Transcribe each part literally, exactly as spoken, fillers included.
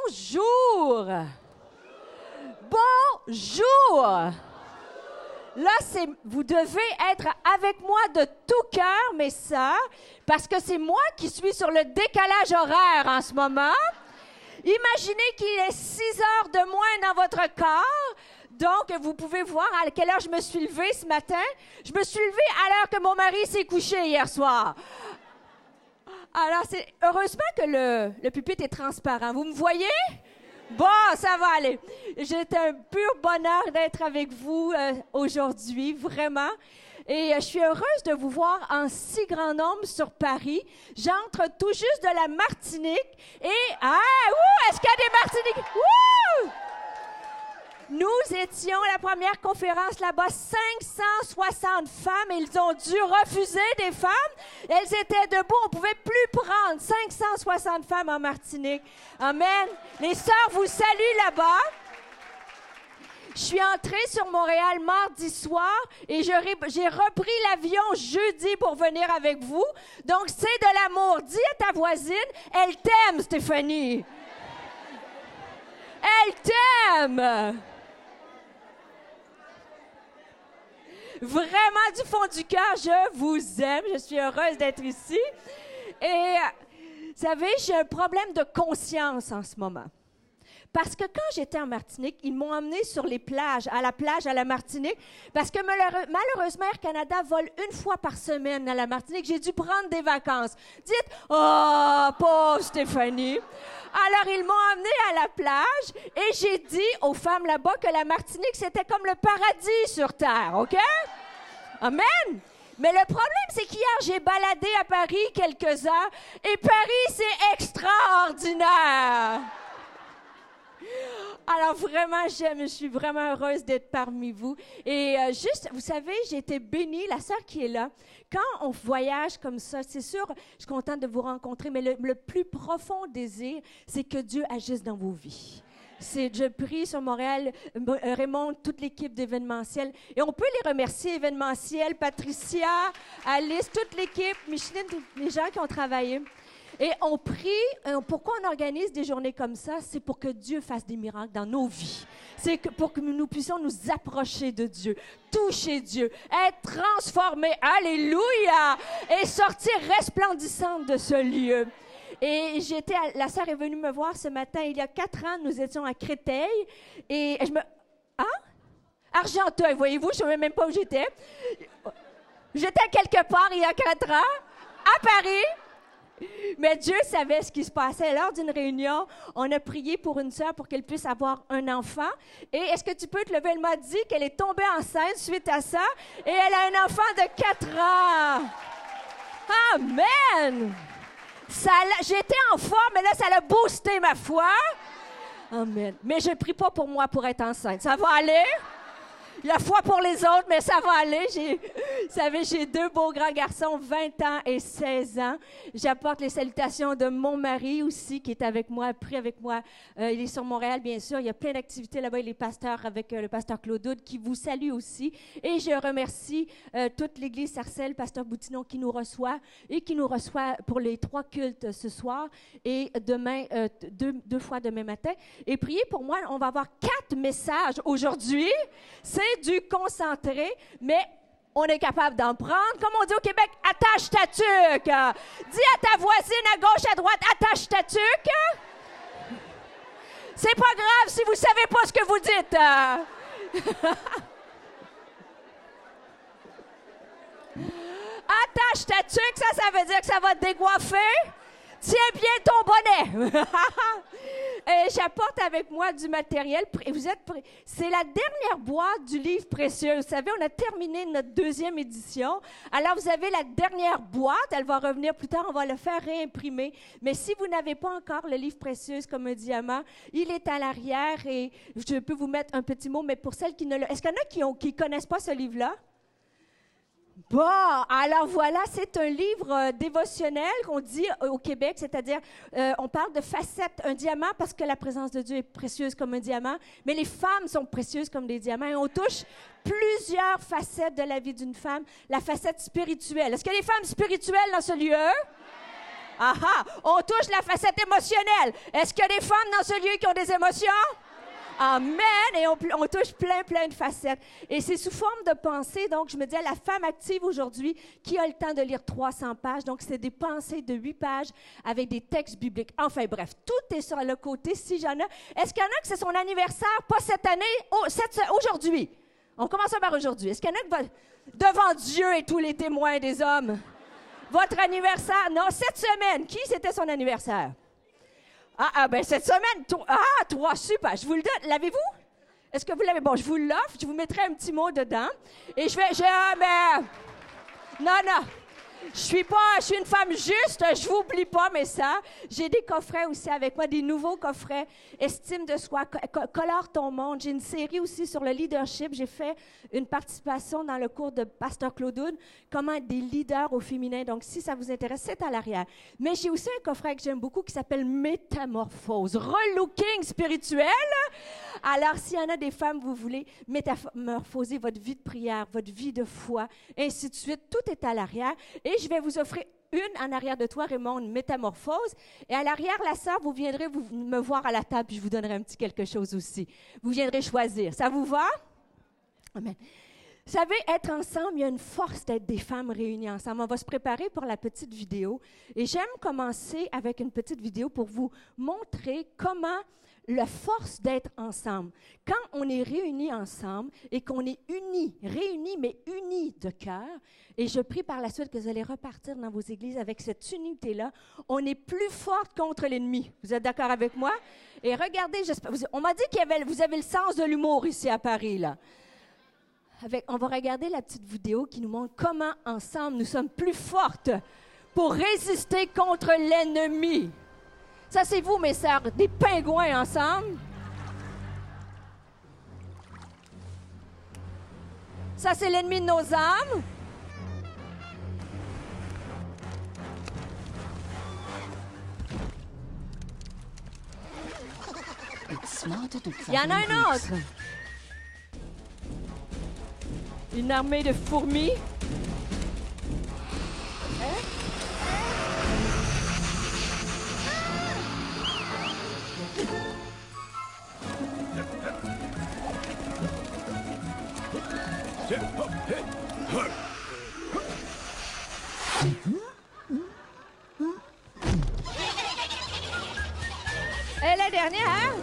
Bonjour! Bonjour! Là, c'est, vous devez être avec moi de tout cœur, mes sœurs, parce que c'est moi qui suis sur le décalage horaire en ce moment. Imaginez qu'il est six heures de moins dans votre corps. Donc, vous pouvez voir à quelle heure je me suis levée ce matin. Je me suis levée à l'heure que mon mari s'est couché hier soir. Alors, c'est heureusement que le, le pupitre est transparent. Vous me voyez? Bon, ça va aller. J'ai un pur bonheur d'être avec vous euh, aujourd'hui, vraiment. Et euh, je suis heureuse de vous voir en si grand nombre sur Paris. J'entre tout juste de la Martinique. Et, ah, ouh, est-ce qu'il y a des Martiniques? Ouh! Nous étions la première conférence là-bas, cinq cent soixante femmes, et ils ont dû refuser des femmes. Elles étaient debout, on ne pouvait plus prendre cinq cent soixante femmes en Martinique. Amen. Les sœurs vous saluent là-bas. Je suis entrée sur Montréal mardi soir et j'ai repris l'avion jeudi pour venir avec vous. Donc, c'est de l'amour. Dis à ta voisine, elle t'aime, Stéphanie. Elle t'aime. Vraiment, du fond du cœur, je vous aime. Je suis heureuse d'être ici. Et, vous savez, j'ai un problème de conscience en ce moment. Parce que quand j'étais en Martinique, ils m'ont emmenée sur les plages, à la plage à la Martinique, parce que malheureusement, Air Canada vole une fois par semaine à la Martinique. J'ai dû prendre des vacances. Dites, oh, pauvre Stéphanie. Alors, ils m'ont emmenée à la plage et j'ai dit aux femmes là-bas que la Martinique, c'était comme le paradis sur Terre, OK? Amen! Mais le problème, c'est qu'hier, j'ai baladé à Paris quelques heures et Paris, c'est extraordinaire! Alors vraiment, j'aime, je suis vraiment heureuse d'être parmi vous. Et euh, juste, vous savez, j'ai été bénie, la sœur qui est là, quand on voyage comme ça, c'est sûr, je suis contente de vous rencontrer, mais le, le plus profond désir, c'est que Dieu agisse dans vos vies. C'est, je prie sur Montréal, Raymond, toute l'équipe d'événementiel. Et on peut les remercier, événementiel, Patricia, Alice, toute l'équipe, Micheline, tous les gens qui ont travaillé. Et on prie, pourquoi on organise des journées comme ça? C'est pour que Dieu fasse des miracles dans nos vies. C'est que pour que nous puissions nous approcher de Dieu, toucher Dieu, être transformés, alléluia, et sortir resplendissante de ce lieu. Et j'étais, à, la sœur est venue me voir ce matin, il y a quatre ans, nous étions à Créteil, et je me... Hein? Argenteuil, voyez-vous, je ne savais même pas où j'étais. J'étais quelque part il y a quatre ans, à Paris. Mais Dieu savait ce qui se passait. Lors d'une réunion, on a prié pour une sœur pour qu'elle puisse avoir un enfant. Et est-ce que tu peux te lever? Elle m'a dit qu'elle est tombée enceinte suite à ça. Et elle a un enfant de quatre ans. Amen! Ça, j'étais en forme, mais là, ça a boosté ma foi. Amen. Mais je ne prie pas pour moi pour être enceinte. Ça va aller? La foi pour les autres, mais ça va aller. J'ai, vous savez, j'ai deux beaux grands garçons, vingt ans et seize ans. J'apporte les salutations de mon mari aussi, qui est avec moi, pris avec moi. Euh, il est sur Montréal, bien sûr. Il y a plein d'activités là-bas. Il est pasteur avec euh, le pasteur Claude Houd, qui vous salue aussi. Et je remercie euh, toute l'Église Sarcelles, pasteur Boutinon, qui nous reçoit et qui nous reçoit pour les trois cultes ce soir et demain, euh, deux, deux fois demain matin. Et priez pour moi. On va avoir quatre messages aujourd'hui. C'est du concentré, mais on est capable d'en prendre. Comme on dit au Québec, attache ta tuque. Dis à ta voisine à gauche, à droite, attache ta tuque. C'est pas grave si vous savez pas ce que vous dites. Attache ta tuque, ça, ça veut dire que ça va te décoiffer. Tiens bien ton bonnet. Et j'apporte avec moi du matériel. Vous êtes prêts? C'est la dernière boîte du livre précieux. Vous savez, on a terminé notre deuxième édition. Alors, vous avez la dernière boîte. Elle va revenir plus tard. On va le faire réimprimer. Mais si vous n'avez pas encore le livre précieux comme un diamant, il est à l'arrière et je peux vous mettre un petit mot. Mais pour celles qui ne le... Est-ce qu'il y en a qui ont, qui connaissent pas ce livre-là? Bon, alors voilà, c'est un livre euh, dévotionnel qu'on dit euh, au Québec, c'est-à-dire euh, on parle de facettes, un diamant parce que la présence de Dieu est précieuse comme un diamant, mais les femmes sont précieuses comme des diamants et on touche plusieurs facettes de la vie d'une femme, la facette spirituelle. Est-ce qu'il y a des femmes spirituelles dans ce lieu? Ah ah! On touche la facette émotionnelle. Est-ce qu'il y a des femmes dans ce lieu qui ont des émotions? Amen! Et on, on touche plein, plein de facettes. Et c'est sous forme de pensée. Donc, je me dis à la femme active aujourd'hui qui a le temps de lire trois cents pages. Donc, c'est des pensées de huit pages avec des textes bibliques. Enfin, bref, tout est sur le côté si j'en ai. Est-ce qu'il y en a que c'est son anniversaire, pas cette année, oh, cette, aujourd'hui? On commence par aujourd'hui. Est-ce qu'il y en a que va, devant Dieu et tous les témoins des hommes, votre anniversaire? Non, cette semaine, qui c'était son anniversaire? Ah, ah, ben cette semaine, to- ah, trois, super, je vous le donne. L'avez-vous? Est-ce que vous l'avez? Bon, je vous l'offre, je vous mettrai un petit mot dedans. Et je vais, je, ah, mais, non, non, je suis pas, je suis une femme juste, je vous oublie pas, mais ça, j'ai des coffrets aussi avec moi, des nouveaux coffrets, estime de soi, co- co- colore ton monde. J'ai une série aussi sur le leadership. J'ai fait une participation dans le cours de Pasteur Claude, comment être des leaders au féminin. Donc, si ça vous intéresse, c'est à l'arrière. Mais j'ai aussi un coffret que j'aime beaucoup qui s'appelle Métamorphose, relooking spirituel. Alors, s'il y en a des femmes, vous voulez métamorphoser votre vie de prière, votre vie de foi, ainsi de suite, tout est à l'arrière. Et je vais vous offrir une en arrière de toi, Raymond, une métamorphose. Et à l'arrière, la sœur, vous viendrez vous, me voir à la table, puis je vous donnerai un petit quelque chose aussi. Vous viendrez choisir. Ça vous va? Amen. Vous savez, être ensemble, il y a une force d'être des femmes réunies ensemble. On va se préparer pour la petite vidéo. Et j'aime commencer avec une petite vidéo pour vous montrer comment la force d'être ensemble. Quand on est réunis ensemble et qu'on est unis, réunis, mais unis de cœur, et je prie par la suite que vous allez repartir dans vos églises avec cette unité-là, on est plus forte contre l'ennemi. Vous êtes d'accord avec moi? Et regardez, j'espère, on m'a dit que vous avez le sens de l'humour ici à Paris, là. Avec, on va regarder la petite vidéo qui nous montre comment, ensemble, nous sommes plus fortes pour résister contre l'ennemi. Ça, c'est vous, mes sœurs, des pingouins ensemble. Ça, c'est l'ennemi de nos âmes. Il y en a un autre. Une armée de fourmis. Hein? Et la dernière, hein?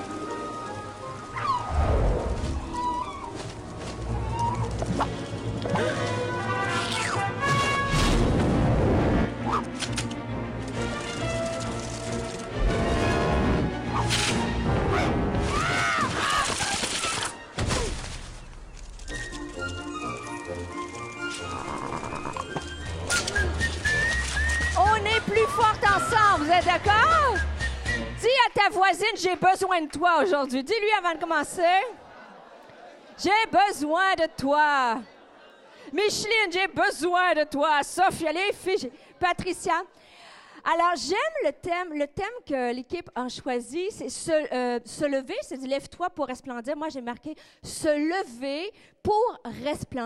On est plus fortes ensemble, vous êtes d'accord? Dis à ta voisine, j'ai besoin de toi aujourd'hui. Dis-lui avant de commencer. J'ai besoin de toi. Micheline, j'ai besoin de toi. Sophia, les filles, Patricia. Alors, j'aime le thème. Le thème que l'équipe a choisi, c'est se, euh, se lever. C'est « Lève-toi pour resplendir ». Moi, j'ai marqué « Se lever pour resplendir ».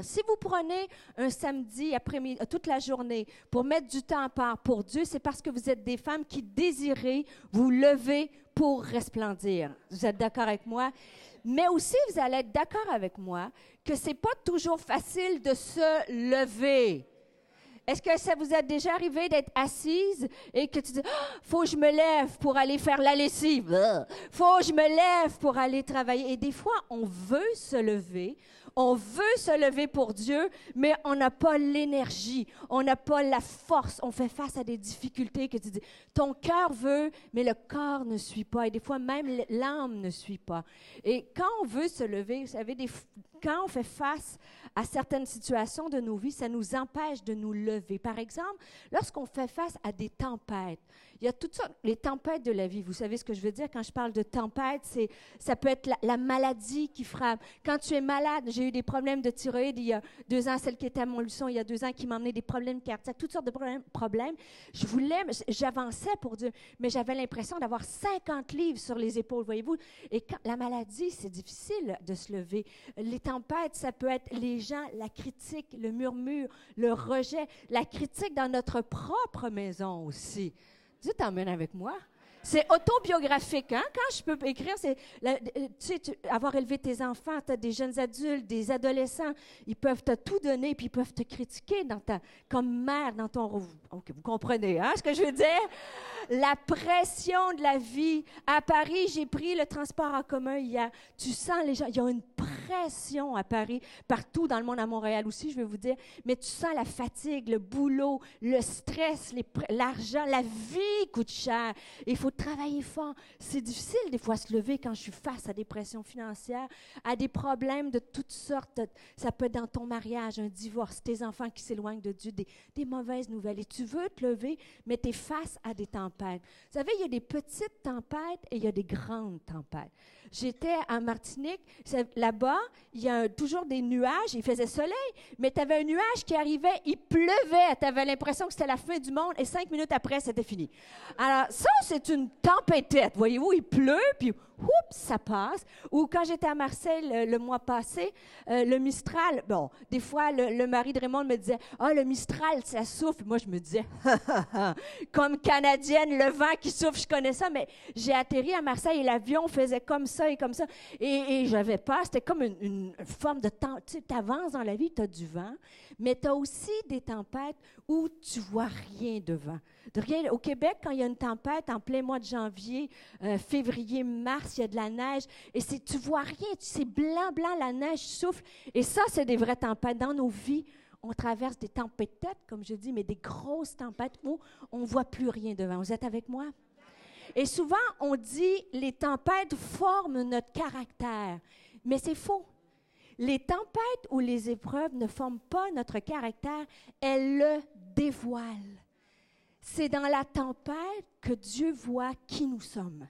Si vous prenez un samedi après-midi, toute la journée, pour mettre du temps à part pour Dieu, c'est parce que vous êtes des femmes qui désirez vous lever pour resplendir. Vous êtes d'accord avec moi? Mais aussi, vous allez être d'accord avec moi que c'est pas toujours facile de se lever. Est-ce que ça vous est déjà arrivé d'être assise et que tu dis oh, « faut que je me lève pour aller faire la lessive, faut que je me lève pour aller travailler ». Et des fois, on veut se lever, on veut se lever pour Dieu, mais on n'a pas l'énergie, on n'a pas la force, on fait face à des difficultés que tu dis « ton cœur veut, mais le corps ne suit pas ». Et des fois, même l'âme ne suit pas. Et quand on veut se lever, vous savez, des, quand on fait face à certaines situations de nos vies, ça nous empêche de nous lever. Par exemple, lorsqu'on fait face à des tempêtes, Il y a toutes sortes, les tempêtes de la vie. Vous savez ce que je veux dire quand je parle de tempête? C'est, ça peut être la, la maladie qui frappe. Quand tu es malade, j'ai eu des problèmes de thyroïde il y a deux ans, celle qui était à Montluçon il y a deux ans, qui m'a emmené des problèmes cardiaques, toutes sortes de problèmes. problèmes. Je voulais, j'avançais pour Dieu, mais j'avais l'impression d'avoir cinquante livres sur les épaules, voyez-vous. Et quand la maladie, c'est difficile de se lever. Les tempêtes, ça peut être les gens, la critique, le murmure, le rejet, la critique dans notre propre maison aussi. Dieu t'emmène avec moi. C'est autobiographique, hein? Quand je peux écrire, c'est, la, tu sais, tu, avoir élevé tes enfants, tu as des jeunes adultes, des adolescents, ils peuvent te tout donner, puis ils peuvent te critiquer dans ta, comme mère dans ton... OK, vous comprenez, hein, ce que je veux dire? La pression de la vie. À Paris, j'ai pris le transport en commun hier. Tu sens les gens, il y a une pression à Paris, partout dans le monde, à Montréal aussi, je vais vous dire, mais tu sens la fatigue, le boulot, le stress, les, l'argent, la vie coûte cher. Il faut travailler fort. C'est difficile des fois à se lever quand je suis face à des pressions financières, à des problèmes de toutes sortes. Ça peut être dans ton mariage, un divorce, tes enfants qui s'éloignent de Dieu, des, des mauvaises nouvelles. Et tu veux te lever, mais tu es face à des tempêtes. Vous savez, il y a des petites tempêtes et il y a des grandes tempêtes. J'étais en Martinique, là-bas, il y a toujours des nuages, il faisait soleil, mais tu avais un nuage qui arrivait, il pleuvait, tu avais l'impression que c'était la fin du monde et cinq minutes après, c'était fini. Alors ça, c'est une tempête, voyez-vous, il pleut, puis oups, ça passe. Ou quand j'étais à Marseille le, le mois passé, euh, le Mistral, bon, des fois, le, le mari de Raymond me disait, « Ah, oh, le Mistral, ça souffle. » Moi, je me disais, « Comme Canadienne, le vent qui souffle, je connais ça. » Mais j'ai atterri à Marseille et l'avion faisait comme ça et comme ça. Et, et j'avais peur, c'était comme une, une forme de temps. Tu sais, avances dans la vie, tu as du vent, mais tu as aussi des tempêtes où tu vois rien de vent. De rien. Au Québec, quand il y a une tempête en plein mois de janvier, euh, février, mars, il y a de la neige, et c'est, tu vois rien, c'est blanc, blanc, la neige souffle, et ça, c'est des vraies tempêtes. Dans nos vies, on traverse des tempêtes, comme je dis, mais des grosses tempêtes où on ne voit plus rien devant. Vous êtes avec moi? Et souvent, on dit, les tempêtes forment notre caractère, mais c'est faux. Les tempêtes ou les épreuves ne forment pas notre caractère, elles le dévoilent. C'est dans la tempête que Dieu voit qui nous sommes.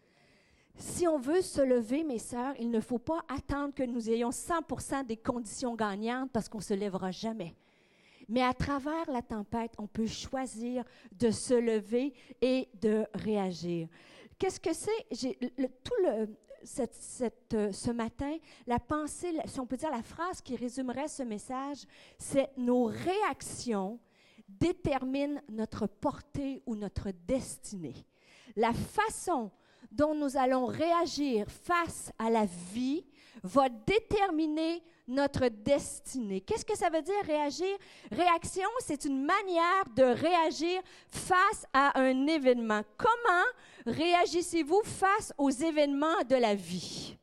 Si on veut se lever, mes sœurs, il ne faut pas attendre que nous ayons cent pour cent des conditions gagnantes parce qu'on ne se lèvera jamais. Mais à travers la tempête, on peut choisir de se lever et de réagir. Qu'est-ce que c'est? J'ai, le, tout le, cette, cette, euh, ce matin, la pensée, si on peut dire la phrase qui résumerait ce message, c'est nos réactions détermine notre portée ou notre destinée. La façon dont nous allons réagir face à la vie va déterminer notre destinée. Qu'est-ce que ça veut dire réagir? Réaction, c'est une manière de réagir face à un événement. Comment réagissez-vous face aux événements de la vie?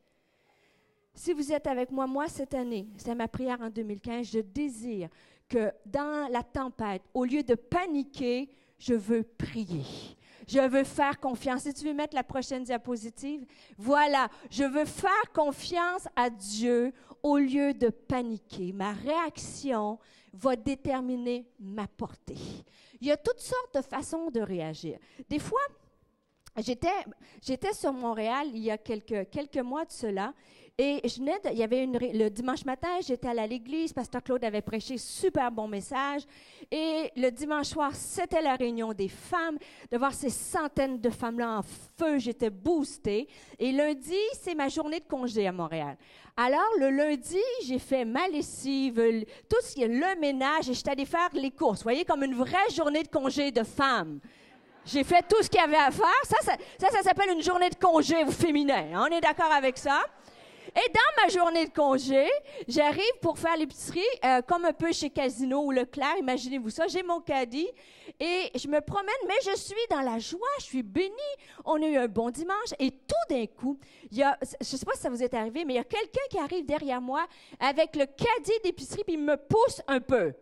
Si vous êtes avec moi, moi, cette année, c'est ma prière en deux mille quinze, je désire que dans la tempête, au lieu de paniquer, je veux prier. Je veux faire confiance. Si tu veux mettre la prochaine diapositive, voilà, je veux faire confiance à Dieu au lieu de paniquer. Ma réaction va déterminer ma portée. Il y a toutes sortes de façons de réagir. Des fois, j'étais, j'étais sur Montréal il y a quelques, quelques mois de cela. Et je venais de, il y avait une, le dimanche matin, j'étais allée à l'église, Pasteur Claude avait prêché super bon message. Et le dimanche soir, c'était la réunion des femmes. De voir ces centaines de femmes-là en feu, j'étais boostée. Et lundi, c'est ma journée de congé à Montréal. Alors, le lundi, j'ai fait ma lessive, tout ce qui est le ménage, et j'étais allée faire les courses. Vous voyez, comme une vraie journée de congé de femmes. J'ai fait tout ce qu'il y avait à faire. Ça, ça, ça, ça s'appelle une journée de congé féminin. On est d'accord avec ça? Et dans ma journée de congé, j'arrive pour faire l'épicerie, euh, comme un peu chez Casino ou Leclerc, imaginez-vous ça, j'ai mon caddie et je me promène, mais je suis dans la joie, je suis bénie, on a eu un bon dimanche et tout d'un coup, il y a, je ne sais pas si ça vous est arrivé, mais il y a quelqu'un qui arrive derrière moi avec le caddie d'épicerie puis il me pousse un peu.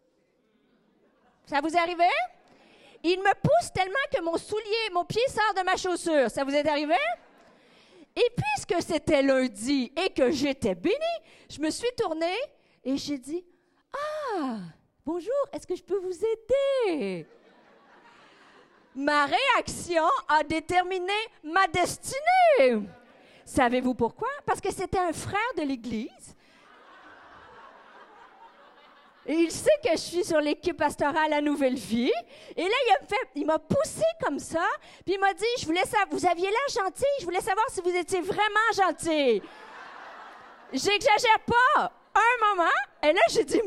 Ça vous est arrivé? Il me pousse tellement que mon soulier, mon pied sort de ma chaussure. Ça vous est arrivé? Et puisque c'était lundi et que j'étais bénie, je me suis tournée et j'ai dit, « Ah, bonjour, est-ce que je peux vous aider? » Ma réaction a déterminé ma destinée. Savez-vous pourquoi? Parce que c'était un frère de l'Église. Et il sait que je suis sur l'équipe pastorale à Nouvelle Vie. Et là, il m'a fait, il m'a poussé comme ça. Puis il m'a dit, je voulais savoir, vous aviez l'air gentil. Je voulais savoir si vous étiez vraiment gentil. J'exagère pas. Un moment. Et là, j'ai dit,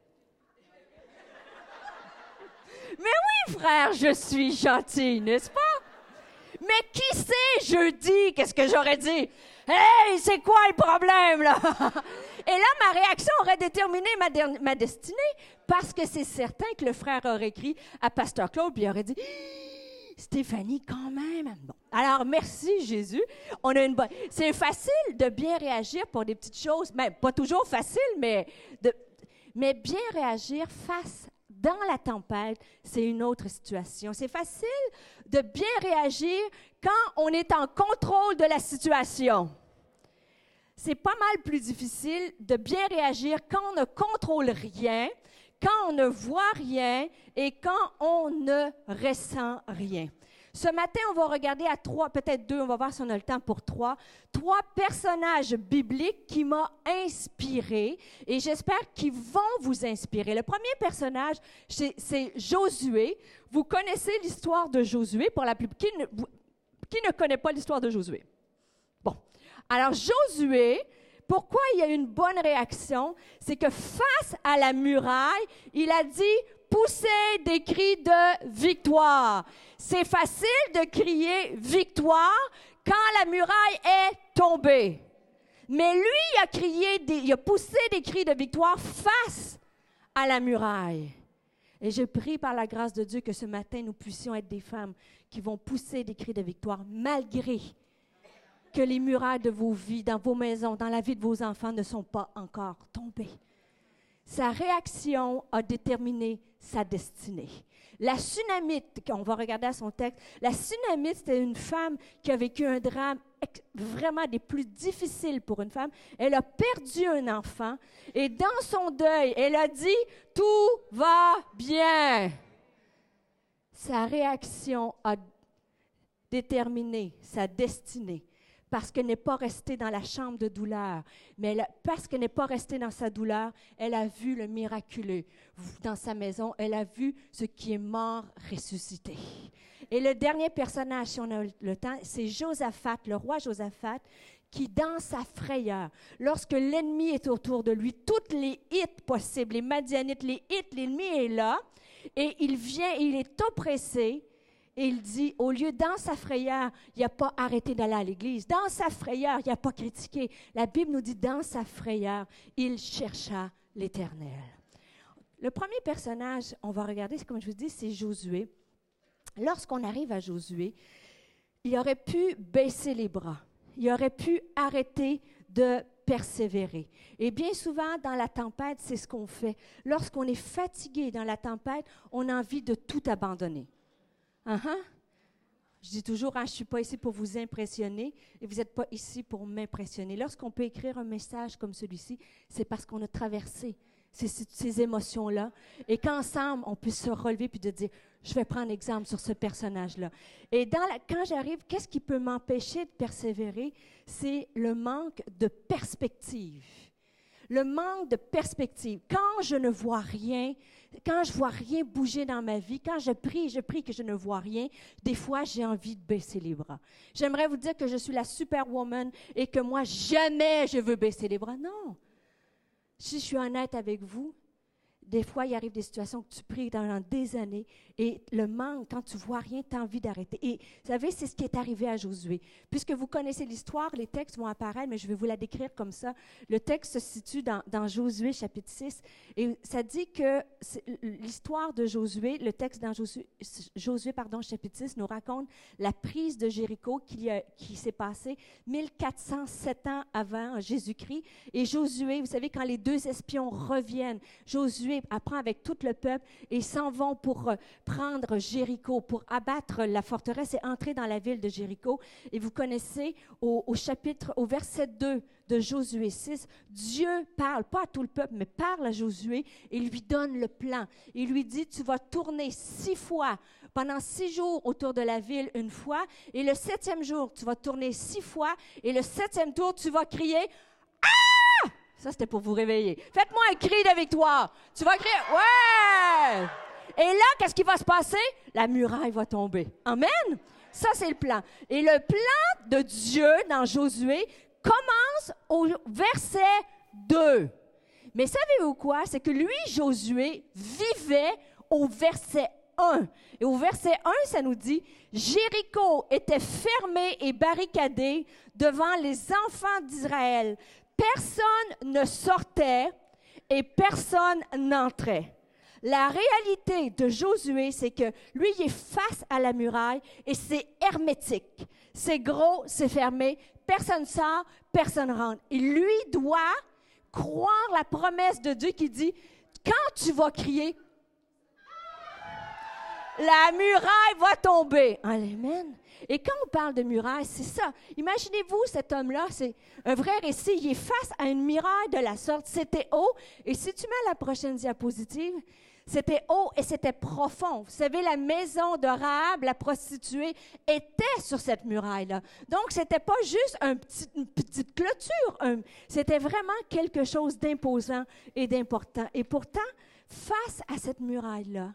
mais oui, frère, je suis gentil, n'est-ce pas? Mais qui sait, jeudi, qu'est-ce que j'aurais dit? Hey, c'est quoi le problème, là? Et là, ma réaction aurait déterminé ma, de- ma destinée, parce que c'est certain que le frère aurait écrit à Pasteur Claude, puis il aurait dit, Stéphanie, quand même. Bon. Alors, merci, Jésus. On a une bonne... C'est facile de bien réagir pour des petites choses, même pas toujours facile, mais, de... mais bien réagir face dans la tempête, c'est une autre situation. C'est facile de bien réagir quand on est en contrôle de la situation. C'est pas mal plus difficile de bien réagir quand on ne contrôle rien, quand on ne voit rien et quand on ne ressent rien. Ce matin, on va regarder à trois, peut-être deux, on va voir si on a le temps pour trois, trois personnages bibliques qui m'ont inspiré et j'espère qu'ils vont vous inspirer. Le premier personnage, c'est, c'est Josué. Vous connaissez l'histoire de Josué, pour la plus... Qui ne, qui ne connaît pas l'histoire de Josué? Bon. Alors, Josué, pourquoi il y a une bonne réaction? C'est que face à la muraille, il a dit... Pousser des cris de victoire. C'est facile de crier victoire quand la muraille est tombée. Mais lui, il a crié, des, il a poussé des cris de victoire face à la muraille. Et je prie par la grâce de Dieu que ce matin, nous puissions être des femmes qui vont pousser des cris de victoire malgré que les murailles de vos vies, dans vos maisons, dans la vie de vos enfants ne sont pas encore tombées. Sa réaction a déterminé sa destinée. La Sunamite, on va regarder à son texte, la Sunamite, c'était une femme qui a vécu un drame vraiment des plus difficiles pour une femme. Elle a perdu un enfant et dans son deuil, elle a dit « Tout va bien ». Sa réaction a déterminé sa destinée. Parce qu'elle n'est pas restée dans la chambre de douleur, mais elle a, parce qu'elle n'est pas restée dans sa douleur, elle a vu le miraculeux dans sa maison. Elle a vu ce qui est mort ressuscité. Et le dernier personnage, si on a le temps, c'est Josaphat, le roi Josaphat, qui, dans sa frayeur, lorsque l'ennemi est autour de lui, toutes les Hittes possibles, les Madianites, les Hittes, l'ennemi est là, et il vient, il est oppressé. Et il dit, au lieu, dans sa frayeur, il n'a pas arrêté d'aller à l'église. Dans sa frayeur, il n'a pas critiqué. La Bible nous dit, dans sa frayeur, il chercha l'Éternel. Le premier personnage, on va regarder, comme je vous dis, c'est Josué. Lorsqu'on arrive à Josué, il aurait pu baisser les bras. Il aurait pu arrêter de persévérer. Et bien souvent, dans la tempête, c'est ce qu'on fait. Lorsqu'on est fatigué dans la tempête, on a envie de tout abandonner. Uh-huh. Je dis toujours, hein, je ne suis pas ici pour vous impressionner et vous n'êtes pas ici pour m'impressionner. Lorsqu'on peut écrire un message comme celui-ci, c'est parce qu'on a traversé ces, ces émotions-là et qu'ensemble, on puisse se relever puis de dire, je vais prendre exemple sur ce personnage-là. Et dans la, quand j'arrive, qu'est-ce qui peut m'empêcher de persévérer? C'est le manque de perspective. Le manque de perspective. Quand je ne vois rien, quand je ne vois rien bouger dans ma vie, quand je prie, je prie que je ne vois rien, des fois, j'ai envie de baisser les bras. J'aimerais vous dire que je suis la superwoman et que moi, jamais je veux baisser les bras. Non. Si je suis honnête avec vous, des fois, il arrive des situations que tu pries pendant des années et le manque, quand tu ne vois rien, tu as envie d'arrêter. Et vous savez, c'est ce qui est arrivé à Josué. Puisque vous connaissez l'histoire, les textes vont apparaître, mais je vais vous la décrire comme ça. Le texte se situe dans, dans Josué, chapitre six, et ça dit que l'histoire de Josué, le texte dans Josué, Josué pardon, chapitre six, nous raconte la prise de Jéricho qui, a, qui s'est passée mille quatre cent sept ans avant Jésus-Christ. Et Josué, vous savez, quand les deux espions reviennent, Josué apprend avec tout le peuple et s'en vont pour euh, prendre Jéricho, pour abattre la forteresse et entrer dans la ville de Jéricho. Et vous connaissez au, au chapitre, au verset deux de Josué six, Dieu parle, pas à tout le peuple, mais parle à Josué et lui donne le plan. Il lui dit, tu vas tourner six fois pendant six jours autour de la ville une fois, et le septième jour, tu vas tourner six fois, et le septième tour, tu vas crier « Ah! » Ça, c'était pour vous réveiller. Faites-moi un cri de victoire. Tu vas crier « Ouais! » Et là, qu'est-ce qui va se passer? La muraille va tomber. Amen? Ça, c'est le plan. Et le plan de Dieu dans Josué commence au verset deux. Mais savez-vous quoi? C'est que lui, Josué, vivait au verset un. Et au verset un, ça nous dit, « Jéricho était fermé et barricadé devant les enfants d'Israël. Personne ne sortait et personne n'entrait. » La réalité de Josué, c'est que lui, il est face à la muraille et c'est hermétique. C'est gros, c'est fermé, personne sort, personne rentre. Et lui doit croire la promesse de Dieu qui dit, quand tu vas crier, la muraille va tomber. Amen. Et quand on parle de muraille, c'est ça. Imaginez-vous cet homme-là, c'est un vrai récit. Il est face à une muraille de la sorte. C'était haut. Et si tu mets la prochaine diapositive, c'était haut et c'était profond. Vous savez, la maison de Rahab, la prostituée, était sur cette muraille-là. Donc, ce n'était pas juste un petit, une petite clôture. Un, c'était vraiment quelque chose d'imposant et d'important. Et pourtant, face à cette muraille-là,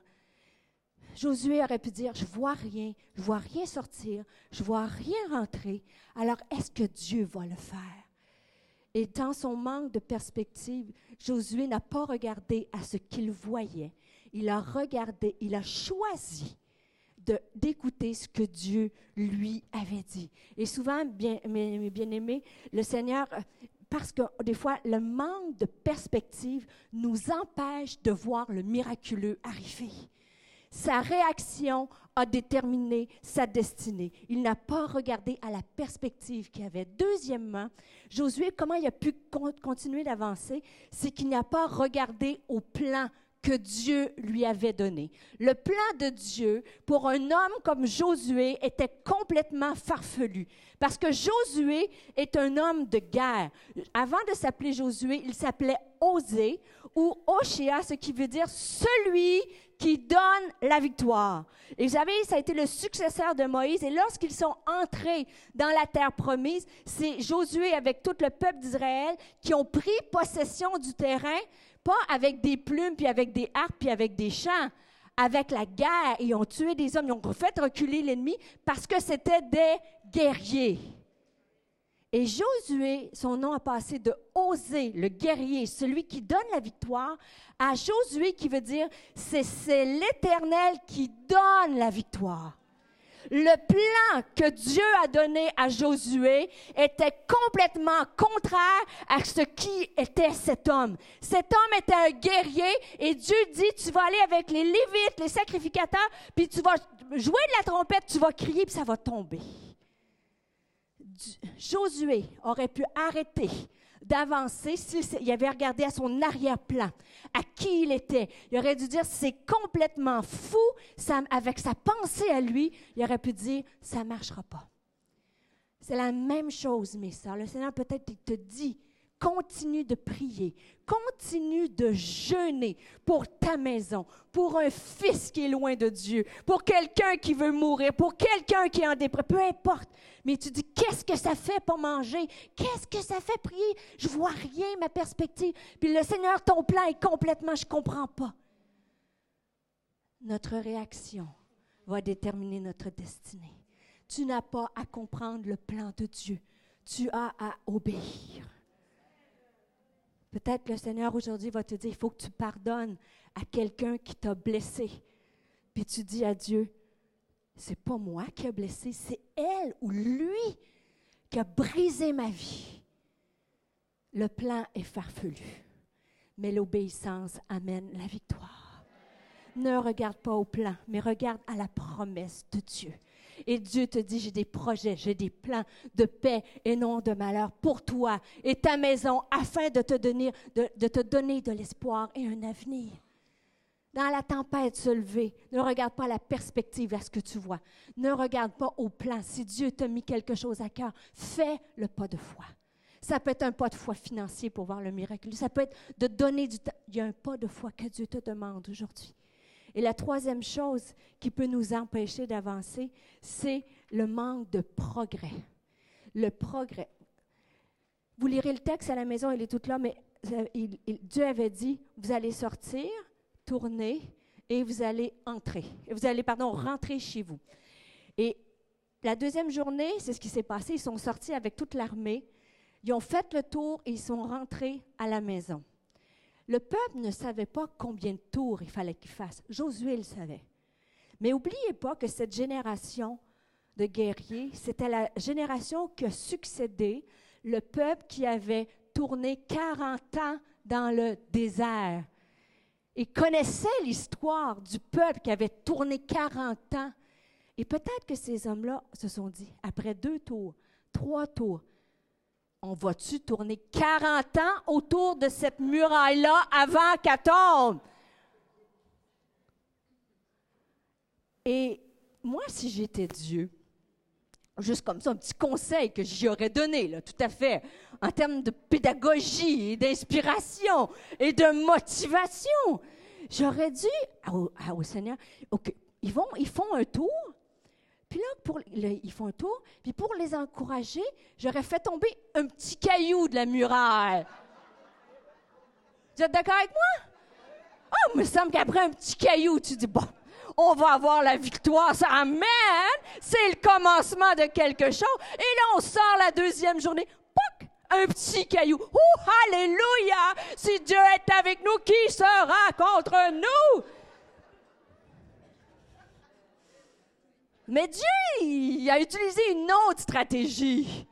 Josué aurait pu dire, je vois rien, je vois rien sortir, je vois rien rentrer. Alors, est-ce que Dieu va le faire? Et dans son manque de perspective, Josué n'a pas regardé à ce qu'il voyait. Il a regardé, il a choisi de, d'écouter ce que Dieu lui avait dit. Et souvent, bien, mes bien-aimés, le Seigneur, parce que des fois, le manque de perspective nous empêche de voir le miraculeux arriver. Sa réaction a déterminé sa destinée. Il n'a pas regardé à la perspective qu'il avait. Deuxièmement, Josué, comment il a pu con- continuer d'avancer? C'est qu'il n'a pas regardé au plan que Dieu lui avait donné. Le plan de Dieu pour un homme comme Josué était complètement farfelu. Parce que Josué est un homme de guerre. Avant de s'appeler Josué, il s'appelait Osée ou Oshéa, ce qui veut dire celui qui donne la victoire. Et vous savez, ça a été le successeur de Moïse. Et lorsqu'ils sont entrés dans la terre promise, c'est Josué avec tout le peuple d'Israël qui ont pris possession du terrain, pas avec des plumes, puis avec des harpes, puis avec des chants, avec la guerre. Ils ont tué des hommes, ils ont fait reculer l'ennemi parce que c'était des guerriers. Et Josué, son nom a passé de Osée, le guerrier, celui qui donne la victoire, à Josué qui veut dire, c'est, c'est l'Éternel qui donne la victoire. Le plan que Dieu a donné à Josué était complètement contraire à ce qui était cet homme. Cet homme était un guerrier et Dieu dit, tu vas aller avec les Lévites, les sacrificateurs, puis tu vas jouer de la trompette, tu vas crier, puis ça va tomber. Josué aurait pu arrêter d'avancer s'il avait regardé à son arrière-plan, à qui il était. Il aurait dû dire, c'est complètement fou, ça, avec sa pensée à lui, il aurait pu dire, ça ne marchera pas. C'est la même chose, mes sœurs. Le Seigneur peut-être te dit, continue de prier, continue de jeûner pour ta maison, pour un fils qui est loin de Dieu, pour quelqu'un qui veut mourir, pour quelqu'un qui est en dépression, peu importe. Mais tu dis, qu'est-ce que ça fait pour manger? Qu'est-ce que ça fait prier? Je vois rien, ma perspective. Puis le Seigneur, ton plan est complètement, je ne comprends pas. Notre réaction va déterminer notre destinée. Tu n'as pas à comprendre le plan de Dieu. Tu as à obéir. Peut-être que le Seigneur aujourd'hui va te dire, il faut que tu pardonnes à quelqu'un qui t'a blessé. Puis tu dis à Dieu, c'est pas moi qui a blessé, c'est elle ou lui qui a brisé ma vie. Le plan est farfelu, mais l'obéissance amène la victoire. Ne regarde pas au plan, mais regarde à la promesse de Dieu. Et Dieu te dit, j'ai des projets, j'ai des plans de paix et non de malheur pour toi et ta maison afin de te donner de, de, te donner de l'espoir et un avenir. Dans la tempête se lever, ne regarde pas la perspective à ce que tu vois. Ne regarde pas au plan. Si Dieu t'a mis quelque chose à cœur, fais le pas de foi. Ça peut être un pas de foi financier pour voir le miracle. Ça peut être de donner du temps. Il y a un pas de foi que Dieu te demande aujourd'hui. Et la troisième chose qui peut nous empêcher d'avancer, c'est le manque de progrès. Le progrès. Vous lirez le texte à la maison, il est tout là, mais il, il, Dieu avait dit, vous allez sortir, tourner, et vous allez entrer. Et vous allez, pardon, rentrer chez vous. Et la deuxième journée, c'est ce qui s'est passé. Ils sont sortis avec toute l'armée. Ils ont fait le tour et ils sont rentrés à la maison. Le peuple ne savait pas combien de tours il fallait qu'il fasse. Josué le savait. Mais n'oubliez pas que cette génération de guerriers, c'était la génération qui a succédé, le peuple qui avait tourné quarante ans dans le désert. Ils connaissaient l'histoire du peuple qui avait tourné quarante ans. Et peut-être que ces hommes-là se sont dit, après deux tours, trois tours, on va-tu tourner quarante ans autour de cette muraille-là avant qu'elle tombe? Et moi, si j'étais Dieu, juste comme ça, un petit conseil que j'y aurais donné, là, tout à fait, en termes de pédagogie et d'inspiration et de motivation, j'aurais dit au, au Seigneur, OK, ils, vont, ils font un tour, puis là, pour, le, ils font un tour, puis pour les encourager, j'aurais fait tomber un petit caillou de la muraille. Vous êtes d'accord avec moi? Ah, oh, il me semble qu'après un petit caillou, tu dis, bon, on va avoir la victoire, ça amène, c'est le commencement de quelque chose. Et là, on sort la deuxième journée, poc, un petit caillou. Oh, alléluia! Si Dieu est avec nous, qui sera contre nous? Mais Dieu, il a utilisé une autre stratégie.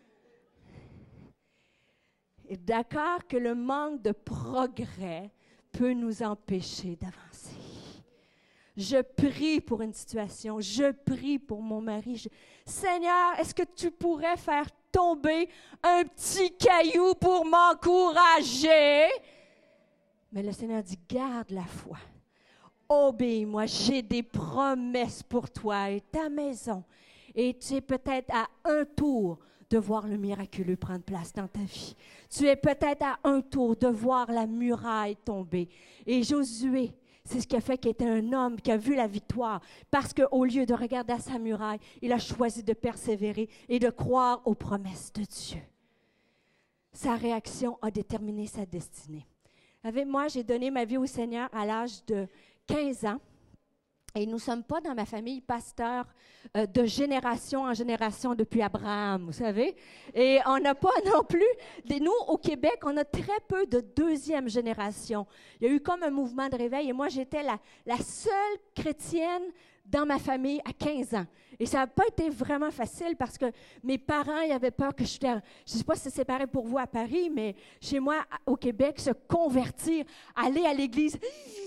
Et d'accord que le manque de progrès peut nous empêcher d'avancer. Je prie pour une situation, je prie pour mon mari. Je... Seigneur, est-ce que tu pourrais faire tomber un petit caillou pour m'encourager? Mais le Seigneur dit, garde la foi. Obéis-moi, j'ai des promesses pour toi et ta maison. Et tu es peut-être à un tour de voir le miraculeux prendre place dans ta vie. Tu es peut-être à un tour de voir la muraille tomber. Et Josué, c'est ce qui a fait qu'il était un homme qui a vu la victoire. Parce qu'au lieu de regarder à sa muraille, il a choisi de persévérer et de croire aux promesses de Dieu. Sa réaction a déterminé sa destinée. Avec moi, j'ai donné ma vie au Seigneur à l'âge de quinze ans. Et nous ne sommes pas dans ma famille pasteurs euh, de génération en génération depuis Abraham, vous savez. Et on n'a pas non plus, des, nous au Québec, on a très peu de deuxième génération. Il y a eu comme un mouvement de réveil et moi j'étais la, la seule chrétienne dans ma famille à quinze ans. Et ça n'a pas été vraiment facile parce que mes parents, ils avaient peur que je... Je ne sais pas si c'est pareil pour vous à Paris, mais chez moi au Québec, se convertir, aller à l'église...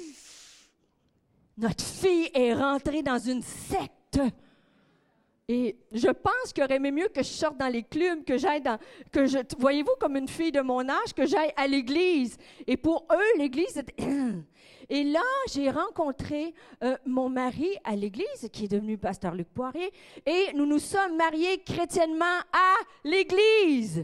Notre fille est rentrée dans une secte. Et je pense qu'il aurait aimé mieux que je sorte dans les clubs, que j'aille dans... que je, voyez-vous, comme une fille de mon âge, que j'aille à l'église. Et pour eux, l'église... Était... Et là, j'ai rencontré euh, mon mari à l'église, qui est devenu pasteur Luc Poirier, et nous nous sommes mariés chrétiennement à l'église.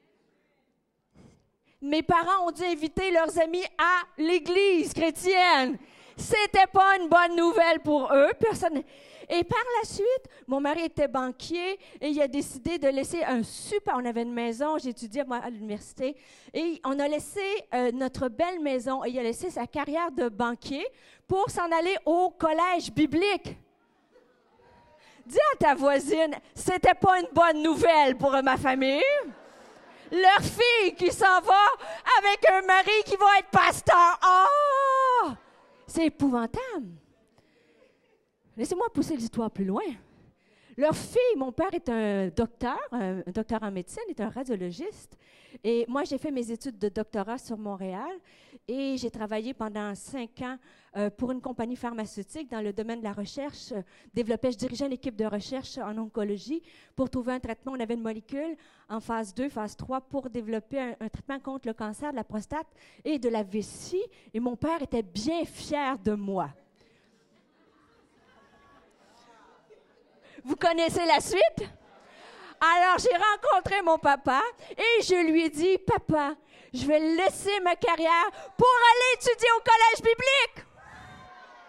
Mes parents ont dû inviter leurs amis à l'église chrétienne. C'était pas une bonne nouvelle pour eux. Personne. Et par la suite, mon mari était banquier et il a décidé de laisser un super... On avait une maison, j'étudiais moi à l'université, et on a laissé euh, notre belle maison et il a laissé sa carrière de banquier pour s'en aller au collège biblique. Dis à ta voisine, c'était pas une bonne nouvelle pour ma famille. Leur fille qui s'en va avec un mari qui va être pasteur. Oh! C'est épouvantable. Laissez-moi pousser l'histoire plus loin. Leur fille, mon père est un docteur, un docteur en médecine, est un radiologiste. Et moi, j'ai fait mes études de doctorat sur Montréal et j'ai travaillé pendant cinq ans euh, pour une compagnie pharmaceutique dans le domaine de la recherche. Euh, développais, je dirigeais une équipe de recherche en oncologie pour trouver un traitement. On avait une molécule en phase deux, phase trois pour développer un, un traitement contre le cancer de la prostate et de la vessie. Et mon père était bien fier de moi. Vous connaissez la suite? Alors, j'ai rencontré mon papa et je lui ai dit, « Papa, je vais laisser ma carrière pour aller étudier au collège biblique. »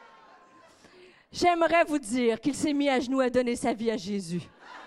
j'aimerais vous dire qu'il s'est mis à genoux à donner sa vie à Jésus.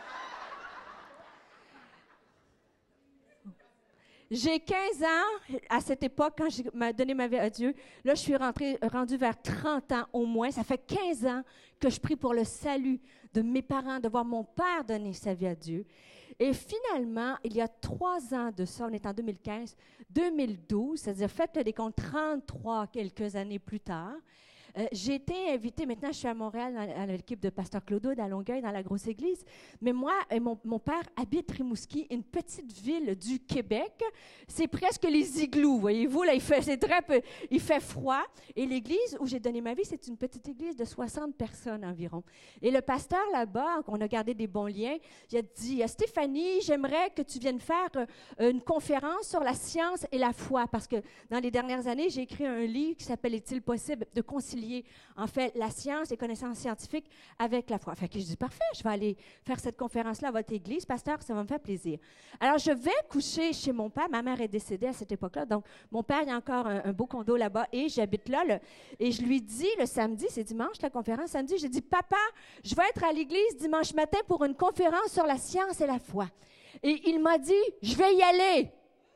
J'ai quinze ans, à cette époque, quand j'ai donné ma vie à Dieu, là, je suis rentrée, rendue vers trente ans au moins. Ça fait quinze ans que je prie pour le salut de mes parents, de voir mon père donner sa vie à Dieu. Et finalement, il y a trois ans de ça, on est en deux mille quinze, deux mille douze, c'est-à-dire faites le décompte trente-trois quelques années plus tard, Euh, j'ai été invitée, maintenant je suis à Montréal, dans, à l'équipe de Pasteur Claude à Longueuil, dans la grosse église, mais moi, et mon, mon père habite Rimouski, une petite ville du Québec. C'est presque les igloos, voyez-vous, là, il fait, c'est très peu, il fait froid. Et l'église où j'ai donné ma vie, c'est une petite église de soixante personnes environ. Et le pasteur là-bas, on a gardé des bons liens, il a dit, Stéphanie, j'aimerais que tu viennes faire euh, une conférence sur la science et la foi, parce que dans les dernières années, j'ai écrit un livre qui s'appelle « Est-il possible de concilier en fait, la science, les connaissances scientifiques avec la foi. » Fait que je dis, parfait, je vais aller faire cette conférence-là à votre église. Pasteur, ça va me faire plaisir. Alors, je vais coucher chez mon père. Ma mère est décédée à cette époque-là. Donc, mon père, il y a encore un, un beau condo là-bas et j'habite là. Le, et je lui dis le samedi, c'est dimanche la conférence, samedi, j'ai dit, papa, je vais être à l'église dimanche matin pour une conférence sur la science et la foi. Et il m'a dit, je vais y aller.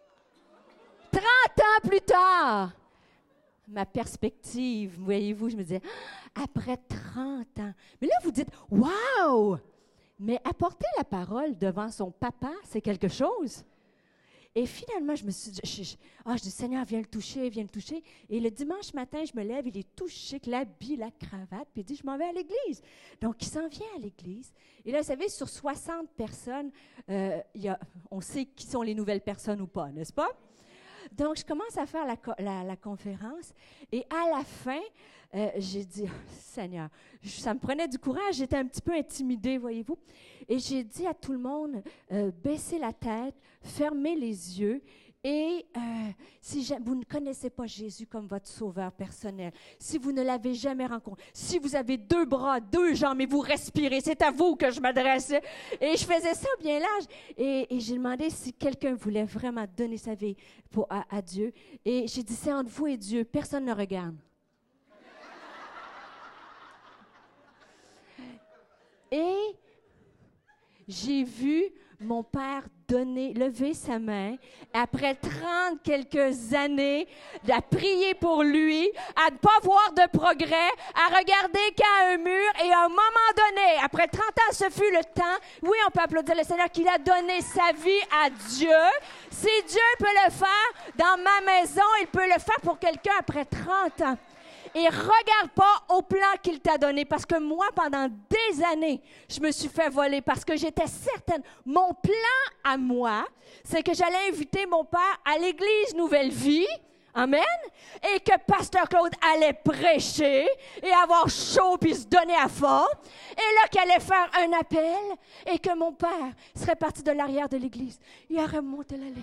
trente ans plus tard. Ma perspective, voyez-vous, je me disais, ah, après trente ans. Mais là, vous dites, wow! Mais apporter la parole devant son papa, c'est quelque chose. Et finalement, je me suis dit, je, je, ah, je dis, Seigneur, viens le toucher, viens le toucher. Et le dimanche matin, je me lève, il est tout chic, l'habit, la cravate, puis il dit, je m'en vais à l'église. Donc, il s'en vient à l'église. Et là, vous savez, sur soixante personnes, euh, il y a, on sait qui sont les nouvelles personnes ou pas, n'est-ce pas? Donc, je commence à faire la, la, la conférence et à la fin, euh, j'ai dit, oh, Seigneur, ça me prenait du courage, j'étais un petit peu intimidée, voyez-vous. Et j'ai dit à tout le monde, euh, baissez la tête, fermez les yeux. Et euh, si vous ne connaissez pas Jésus comme votre sauveur personnel, si vous ne l'avez jamais rencontré, si vous avez deux bras, deux jambes et vous respirez, c'est à vous que je m'adresse. Et je faisais ça bien large. Et, et j'ai demandé si quelqu'un voulait vraiment donner sa vie pour, à, à Dieu. Et j'ai dit, c'est entre vous et Dieu, personne ne regarde. Et j'ai vu mon père donner, lever sa main, après trente quelques années, à prier pour lui, à ne pas voir de progrès, à regarder qu'à un mur, et à un moment donné, après trente ans, ce fut le temps, oui, on peut applaudir le Seigneur, qu'il a donné sa vie à Dieu. Si Dieu peut le faire dans ma maison, il peut le faire pour quelqu'un après trente ans. Et regarde pas au plan qu'il t'a donné, parce que moi, pendant des années, je me suis fait voler parce que j'étais certaine. Mon plan à moi, c'est que j'allais inviter mon père à l'église Nouvelle Vie, amen, et que Pasteur Claude allait prêcher et avoir chaud puis se donner à fond, et là qu'il allait faire un appel et que mon père serait parti de l'arrière de l'église. Il aurait monté l'allée.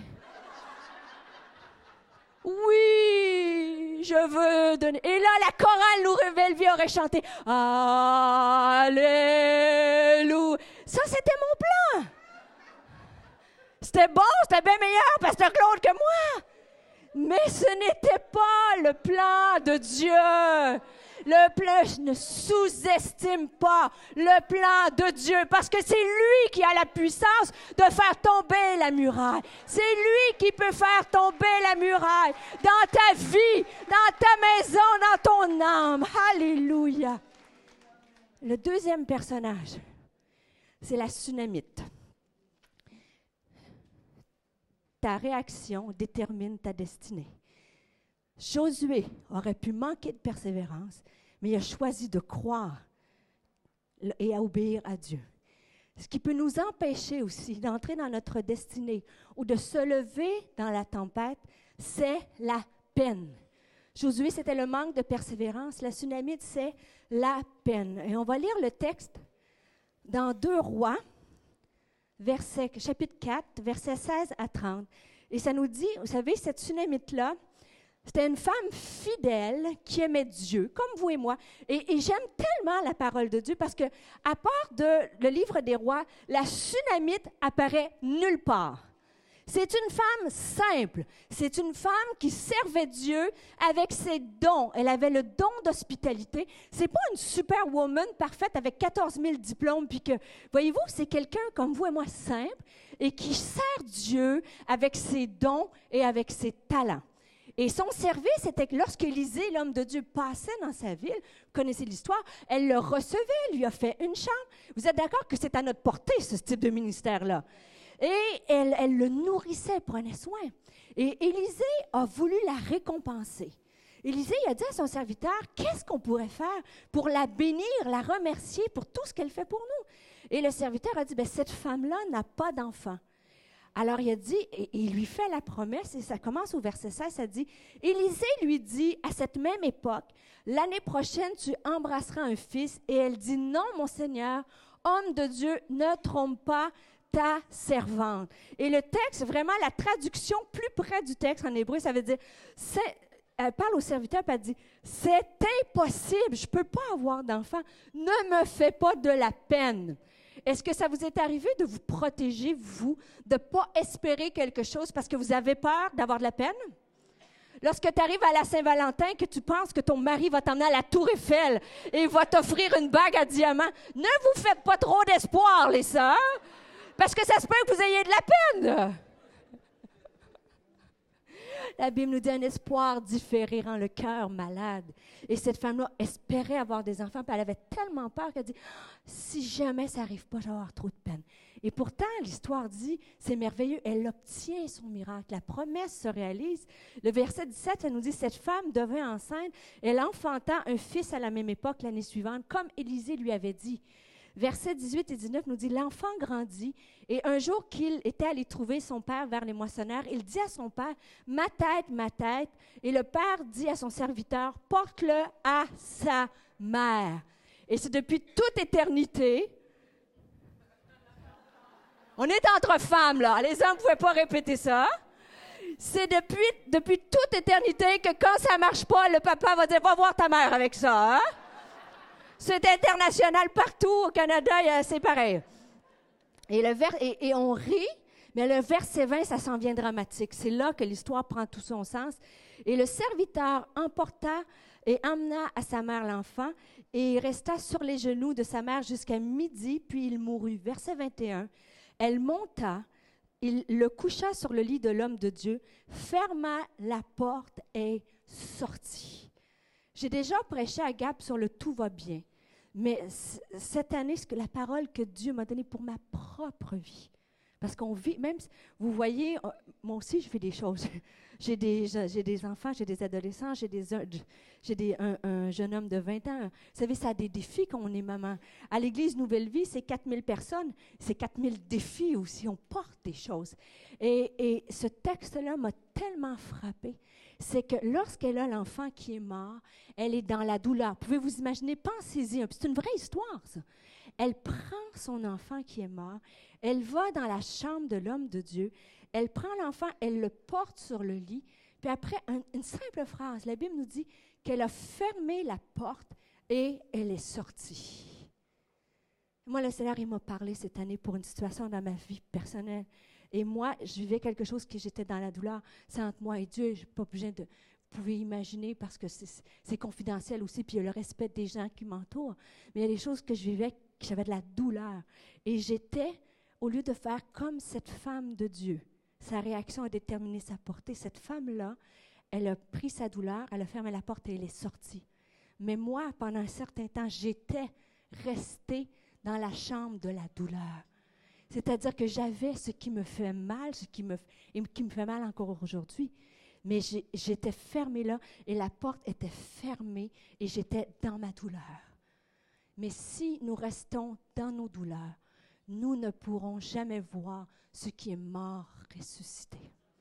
Oui, je veux donner. Et là, la chorale Nouvelle Vie aurait chanté Alléluia. Ça, c'était mon plan. C'était bon, c'était bien meilleur, Pasteur Claude, que moi. Mais ce n'était pas le plan de Dieu. Le plan, je ne sous-estime pas le plan de Dieu parce que c'est lui qui a la puissance de faire tomber la muraille. C'est lui qui peut faire tomber la muraille dans ta vie, dans ta maison, dans ton âme. Alléluia. Le deuxième personnage, c'est la Sunamite. Ta réaction détermine ta destinée. Josué aurait pu manquer de persévérance, mais il a choisi de croire et à obéir à Dieu. Ce qui peut nous empêcher aussi d'entrer dans notre destinée ou de se lever dans la tempête, c'est la peine. Josué, c'était le manque de persévérance. La Sunamite, c'est la peine. Et on va lire le texte dans deux Rois, verset, chapitre quatre, versets seize à trente. Et ça nous dit, vous savez, cette Sunamite-là, c'était une femme fidèle qui aimait Dieu, comme vous et moi. Et, et j'aime tellement la parole de Dieu parce que, à part de le livre des rois, la Sunamite apparaît nulle part. C'est une femme simple. C'est une femme qui servait Dieu avec ses dons. Elle avait le don d'hospitalité. C'est pas une superwoman parfaite avec quatorze mille diplômes. Puis que, voyez-vous, c'est quelqu'un comme vous et moi simple et qui sert Dieu avec ses dons et avec ses talents. Et son service, c'était que lorsqu'Élisée, l'homme de Dieu, passait dans sa ville, vous connaissez l'histoire, elle le recevait, lui a fait une chambre. Vous êtes d'accord que c'est à notre portée, ce type de ministère-là? Et elle, elle le nourrissait, prenait soin. Et Élisée a voulu la récompenser. Élisée a dit à son serviteur, qu'est-ce qu'on pourrait faire pour la bénir, la remercier pour tout ce qu'elle fait pour nous? Et le serviteur a dit, bien, cette femme-là n'a pas d'enfant. Alors il a dit, et il lui fait la promesse, et ça commence au verset seize, ça dit, Élisée lui dit, à cette même époque, l'année prochaine, tu embrasseras un fils. Et elle dit, non, mon Seigneur, homme de Dieu, ne trompe pas ta servante. Et le texte, vraiment la traduction plus près du texte en hébreu, ça veut dire, c'est, elle parle au serviteur, puis elle dit, c'est impossible, je ne peux pas avoir d'enfant, ne me fais pas de la peine. Est-ce que ça vous est arrivé de vous protéger, vous, de ne pas espérer quelque chose parce que vous avez peur d'avoir de la peine? Lorsque tu arrives à la Saint-Valentin, que tu penses que ton mari va t'emmener à la Tour Eiffel et va t'offrir une bague à diamant, ne vous faites pas trop d'espoir, les sœurs, parce que ça se peut que vous ayez de la peine. La Bible nous dit un espoir différé rend le cœur malade. Et cette femme-là espérait avoir des enfants, puis elle avait tellement peur qu'elle dit, si jamais ça n'arrive pas, je vais avoir trop de peine. Et pourtant, l'histoire dit, c'est merveilleux, elle obtient son miracle. La promesse se réalise. Le verset dix-sept, ça nous dit, cette femme devint enceinte, elle enfanta un fils à la même époque l'année suivante, comme Élisée lui avait dit. Versets dix-huit et dix-neuf nous dit, l'enfant grandit, et un jour qu'il était allé trouver son père vers les moissonneurs, il dit à son père, ma tête, ma tête, et le père dit à son serviteur, porte-le à sa mère. Et c'est depuis toute éternité, on est entre femmes là, les hommes ne pouvaient pas répéter ça, c'est depuis, depuis toute éternité que quand ça ne marche pas, le papa va dire, va voir ta mère avec ça, hein? C'est international partout au Canada, c'est pareil. Et, le vers, et, et on rit, mais le verset vingt, ça s'en vient dramatique. C'est là que l'histoire prend tout son sens. Et le serviteur emporta et emmena à sa mère l'enfant, et il resta sur les genoux de sa mère jusqu'à midi, puis il mourut. Verset vingt et un, elle monta, il le coucha sur le lit de l'homme de Dieu, ferma la porte et sortit. J'ai déjà prêché à Gap sur le « tout va bien », mais c- cette année, c'est que la parole que Dieu m'a donnée pour ma propre vie. Parce qu'on vit, même, vous voyez, moi aussi, je fais des choses. J'ai des, j'ai des enfants, j'ai des adolescents, j'ai, des, j'ai des, un, un jeune homme de vingt ans. Vous savez, ça a des défis quand on est maman. À l'Église Nouvelle Vie, c'est quatre mille personnes, c'est quatre mille défis aussi, on porte des choses. Et, et ce texte-là m'a tellement frappée. C'est que lorsqu'elle a l'enfant qui est mort, elle est dans la douleur. Pouvez-vous imaginer, pensez-y, c'est une vraie histoire, ça. Elle prend son enfant qui est mort, elle va dans la chambre de l'homme de Dieu, elle prend l'enfant, elle le porte sur le lit, puis après, un, une simple phrase, la Bible nous dit qu'elle a fermé la porte et elle est sortie. Moi, le Seigneur, il m'a parlé cette année pour une situation dans ma vie personnelle. Et moi, je vivais quelque chose que j'étais dans la douleur. C'est entre moi et Dieu. Je n'ai pas besoin de... Vous pouvez imaginer parce que c'est, c'est confidentiel aussi, puis il y a le respect des gens qui m'entourent. Mais il y a des choses que je vivais, que j'avais de la douleur. Et j'étais, au lieu de faire comme cette femme de Dieu, sa réaction a déterminé sa portée. Cette femme-là, elle a pris sa douleur, elle a fermé la porte et elle est sortie. Mais moi, pendant un certain temps, j'étais restée dans la chambre de la douleur. C'est-à-dire que j'avais ce qui me fait mal, ce qui me, et qui me fait mal encore aujourd'hui. Mais j'ai, j'étais fermée là et la porte était fermée et j'étais dans ma douleur. Mais si nous restons dans nos douleurs, nous ne pourrons jamais voir ce qui est mort ressuscité.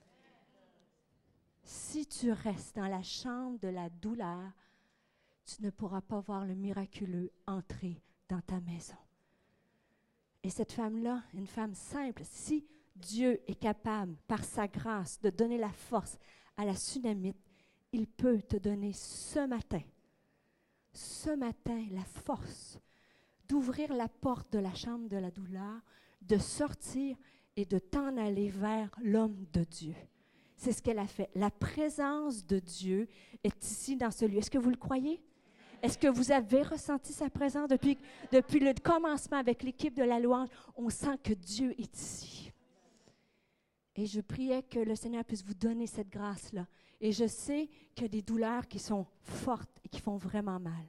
Si tu restes dans la chambre de la douleur, tu ne pourras pas voir le miraculeux entrer dans ta maison. Et cette femme-là, une femme simple, si Dieu est capable, par sa grâce, de donner la force à la Sunamite, il peut te donner ce matin, ce matin, la force d'ouvrir la porte de la chambre de la douleur, de sortir et de t'en aller vers l'homme de Dieu. C'est ce qu'elle a fait. La présence de Dieu est ici dans ce lieu. Est-ce que vous le croyez? Est-ce que vous avez ressenti sa présence depuis, depuis le commencement avec l'équipe de la louange? On sent que Dieu est ici. Et je priais que le Seigneur puisse vous donner cette grâce-là. Et je sais qu'il y a des douleurs qui sont fortes et qui font vraiment mal.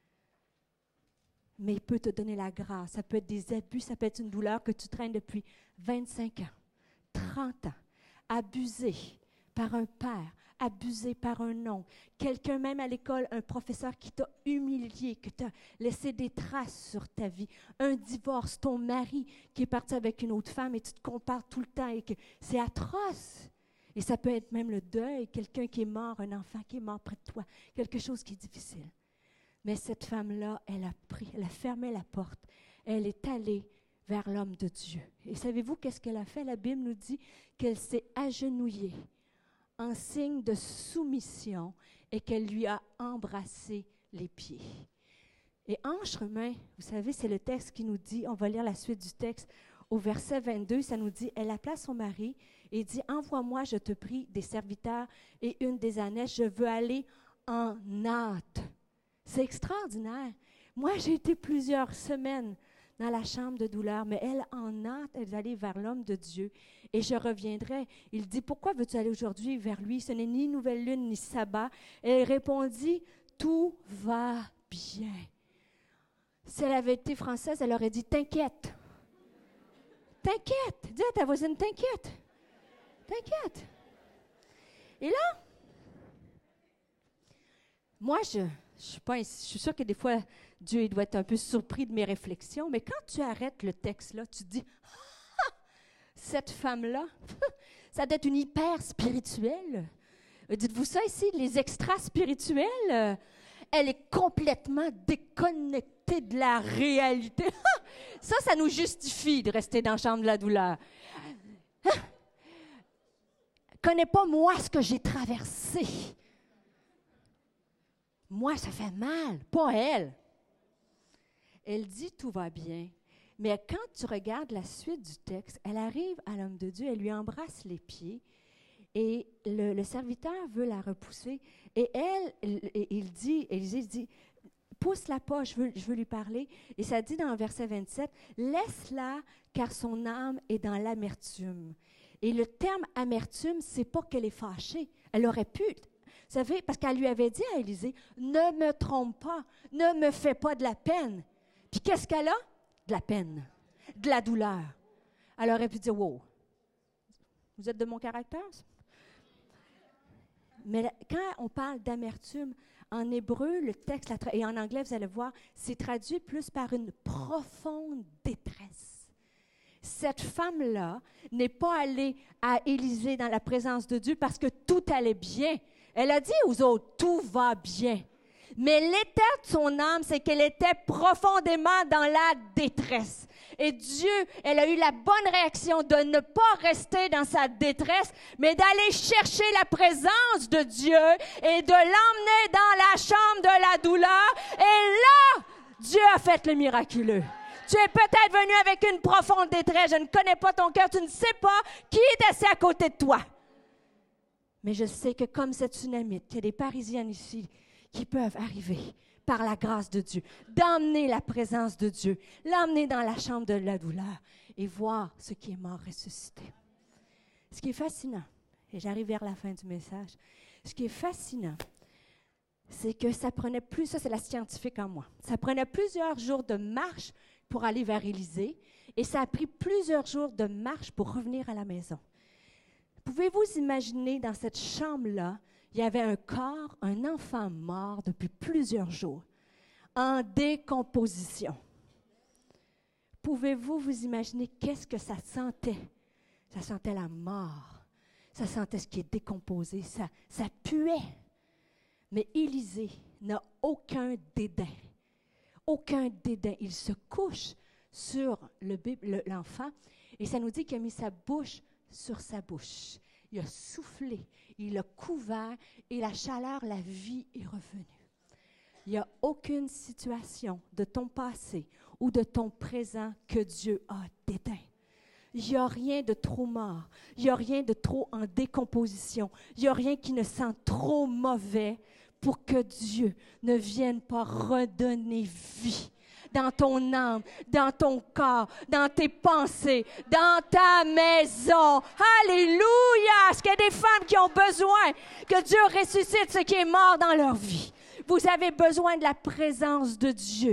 Mais il peut te donner la grâce. Ça peut être des abus, ça peut être une douleur que tu traînes depuis vingt-cinq ans, trente ans, abusé par un père, abusé par un oncle, quelqu'un même à l'école, un professeur qui t'a humilié, qui t'a laissé des traces sur ta vie, un divorce, ton mari qui est parti avec une autre femme et tu te compares tout le temps et que c'est atroce. Et ça peut être même le deuil, quelqu'un qui est mort, un enfant qui est mort près de toi, quelque chose qui est difficile. Mais cette femme-là, elle a pris, elle a fermé la porte, elle est allée vers l'homme de Dieu. Et savez-vous qu'est-ce qu'elle a fait? La Bible nous dit qu'elle s'est agenouillée en signe de soumission et qu'elle lui a embrassé les pieds. Et en chemin, vous savez, c'est le texte qui nous dit, on va lire la suite du texte, au verset vingt-deux, ça nous dit, elle appela son mari et dit, envoie-moi, je te prie, des serviteurs et une des ânesses, je veux aller en hâte. C'est extraordinaire. Moi, j'ai été plusieurs semaines dans la chambre de douleur, mais elle, en hâte, elle est allée vers l'homme de Dieu. Et je reviendrai. Il dit, pourquoi veux-tu aller aujourd'hui vers lui? Ce n'est ni nouvelle lune, ni sabbat. Elle répondit, tout va bien. Si elle avait été française, elle aurait dit, t'inquiète. T'inquiète. Dis à ta voisine, t'inquiète. T'inquiète. Et là, moi, je... Je suis, pas, je suis sûre que des fois, Dieu il doit être un peu surpris de mes réflexions, mais quand tu arrêtes le texte-là, tu te dis, ah, cette femme-là, ça doit être une hyper spirituelle. Dites-vous ça ici, les extras spirituels, elle est complètement déconnectée de la réalité. Ça, ça nous justifie de rester dans la chambre de la douleur. Connais pas moi ce que j'ai traversé. Moi, ça fait mal, pas elle. Elle dit tout va bien, mais quand tu regardes la suite du texte, elle arrive à l'homme de Dieu, elle lui embrasse les pieds et le, le serviteur veut la repousser et elle, il, il dit, Élisée dit, pousse-la pas, je veux, je veux lui parler. Et ça dit dans le verset vingt-sept, laisse-la car son âme est dans l'amertume. Et le terme amertume, c'est pas qu'elle est fâchée, elle aurait pu... Vous savez, parce qu'elle lui avait dit à Élisée, ne me trompe pas, ne me fais pas de la peine. Puis qu'est-ce qu'elle a? De la peine, de la douleur. Elle aurait pu dire, wow, vous êtes de mon caractère? Mais quand on parle d'amertume, en hébreu, le texte, et en anglais, vous allez voir, c'est traduit plus par une profonde détresse. Cette femme-là n'est pas allée à Élisée dans la présence de Dieu parce que tout allait bien. Elle a dit aux autres, tout va bien. Mais l'état de son âme, c'est qu'elle était profondément dans la détresse. Et Dieu, elle a eu la bonne réaction de ne pas rester dans sa détresse, mais d'aller chercher la présence de Dieu et de l'emmener dans la chambre de la douleur. Et là, Dieu a fait le miraculeux. Tu es peut-être venu avec une profonde détresse. Je ne connais pas ton cœur. Tu ne sais pas qui est assis à côté de toi. Mais je sais que comme cette tsunamite, il y a des Parisiennes ici qui peuvent arriver par la grâce de Dieu, d'emmener la présence de Dieu, l'emmener dans la chambre de la douleur et voir ce qui est mort ressuscité. Ce qui est fascinant, et j'arrive vers la fin du message, ce qui est fascinant, c'est que ça prenait plus, ça c'est la scientifique en moi, ça prenait plusieurs jours de marche pour aller vers Élisée et ça a pris plusieurs jours de marche pour revenir à la maison. Pouvez-vous imaginer, dans cette chambre-là, il y avait un corps, un enfant mort depuis plusieurs jours, en décomposition. Pouvez-vous vous imaginer qu'est-ce que ça sentait? Ça sentait la mort. Ça sentait ce qui est décomposé. Ça, ça puait. Mais Élisée n'a aucun dédain. Aucun dédain. Il se couche sur le bébé, le, l'enfant et ça nous dit qu'il a mis sa bouche sur sa bouche. Il a soufflé, il a couvert et la chaleur, la vie est revenue. Il n'y a aucune situation de ton passé ou de ton présent que Dieu a dédain. Il n'y a rien de trop mort. Il n'y a rien de trop en décomposition. Il n'y a rien qui ne sent trop mauvais pour que Dieu ne vienne pas redonner vie dans ton âme, dans ton corps, dans tes pensées, dans ta maison. Alléluia! Est-ce qu'il y a des femmes qui ont besoin que Dieu ressuscite ce qui est mort dans leur vie? Vous avez besoin de la présence de Dieu.